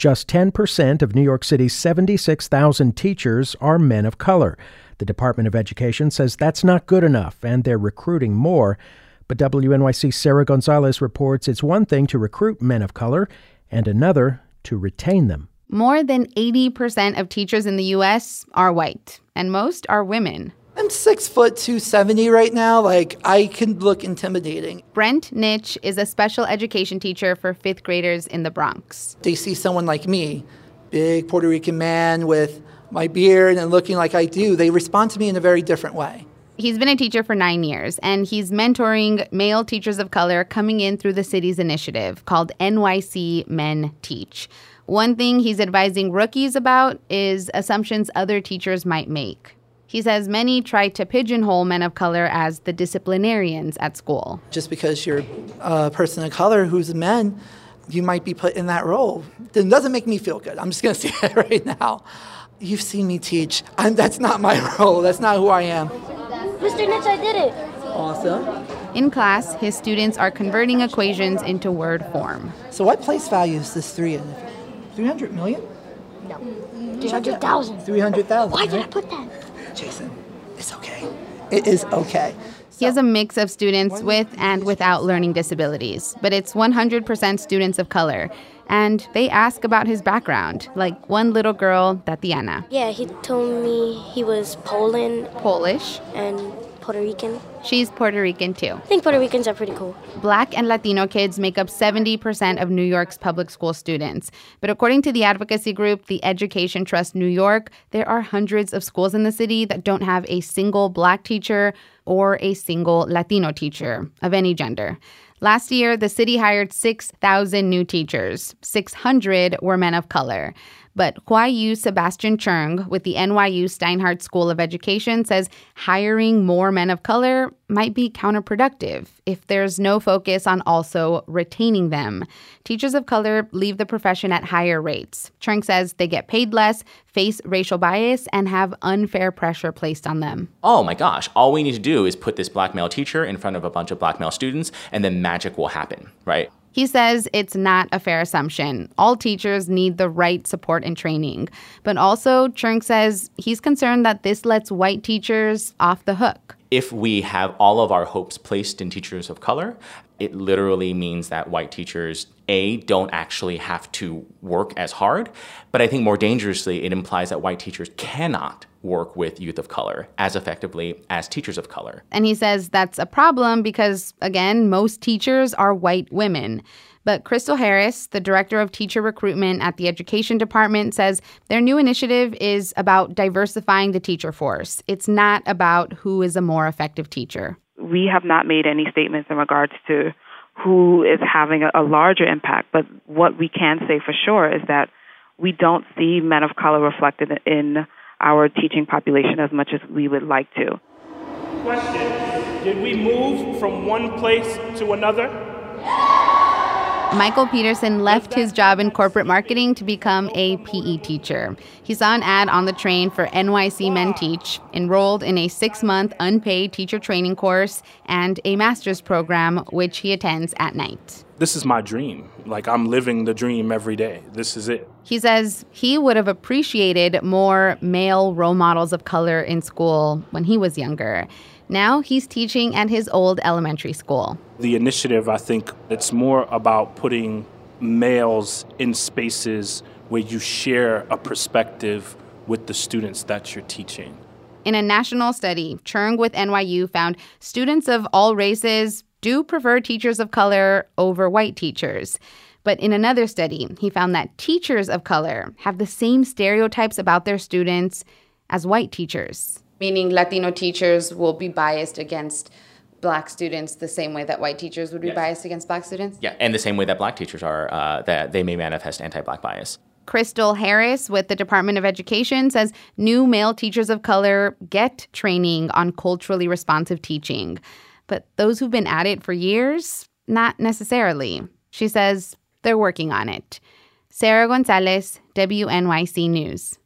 Just 10% of New York City's 76,000 teachers are men of color. The Department of Education says that's not good enough, and they're recruiting more. But WNYC's Sarah Gonzalez reports it's one thing to recruit men of color and another to retain them. More than 80% of teachers in the U.S. are white, and most are women. I'm 6'2", right now. I can look intimidating. Brent Nitch is a special education teacher for fifth graders in the Bronx. They see someone like me, big Puerto Rican man with my beard and looking like I do. They respond to me in a very different way. He's been a teacher for 9 years, and he's mentoring male teachers of color coming in through the city's initiative called NYC Men Teach. One thing he's advising rookies about is assumptions other teachers might make. He says many try to pigeonhole men of color as the disciplinarians at school. Just because you're a person of color who's a man, you might be put in that role. It doesn't make me feel good. I'm just going to say it right now. You've seen me teach. That's not my role. That's not who I am. Mr. Nitch, I did it. Awesome. In class, his students are converting equations into word form. So what place value is this 3 in? 300 million? No. 300,000. 300,000. Why did I put that? Jason, it's okay. It is okay. He has a mix of students with and without learning disabilities, but it's 100% students of color. And they ask about his background, like one little girl, Tatiana. Yeah, he told me he was Polish. And Puerto Rican. She's Puerto Rican, too. I think Puerto Ricans are pretty cool. Black and Latino kids make up 70% of New York's public school students. But according to the advocacy group, the Education Trust New York, there are hundreds of schools in the city that don't have a single Black teacher or a single Latino teacher of any gender. Last year, the city hired 6,000 new teachers. 600 were men of color. But Hua Yu Sebastian Chung with the NYU Steinhardt School of Education says hiring more men of color might be counterproductive if there's no focus on also retaining them. Teachers of color leave the profession at higher rates. Chung says they get paid less, face racial bias, and have unfair pressure placed on them. Oh my gosh, all we need to do is put this black male teacher in front of a bunch of black male students, and then magic will happen, right? He says it's not a fair assumption. All teachers need the right support and training. But also, Chung says he's concerned that this lets white teachers off the hook. If we have all of our hopes placed in teachers of color, it literally means that white teachers, A, don't actually have to work as hard. But I think more dangerously, it implies that white teachers cannot work with youth of color as effectively as teachers of color. And he says that's a problem because, again, most teachers are white women. But Crystal Harris, the director of teacher recruitment at the Education Department, says their new initiative is about diversifying the teacher force. It's not about who is a more effective teacher. We have not made any statements in regards to who is having a larger impact. But what we can say for sure is that we don't see men of color reflected in our teaching population as much as we would like to. Question: did we move from one place to another? Michael Peterson left his job in corporate marketing to become a PE teacher. He saw an ad on the train for NYC Men Teach, enrolled in a 6-month unpaid teacher training course and a master's program, which he attends at night. This is my dream. I'm living the dream every day. This is it. He says he would have appreciated more male role models of color in school when he was younger. Now he's teaching at his old elementary school. The initiative, I think, it's more about putting males in spaces where you share a perspective with the students that you're teaching. In a national study, Chung with NYU found students of all races do prefer teachers of color over white teachers. But in another study, he found that teachers of color have the same stereotypes about their students as white teachers. Meaning Latino teachers will be biased against Black students the same way that white teachers would be biased against Black students? Yeah, and the same way that Black teachers are, that they may manifest anti-Black bias. Crystal Harris with the Department of Education says new male teachers of color get training on culturally responsive teaching. But those who've been at it for years, not necessarily. She says they're working on it. Sarah Gonzalez, WNYC News.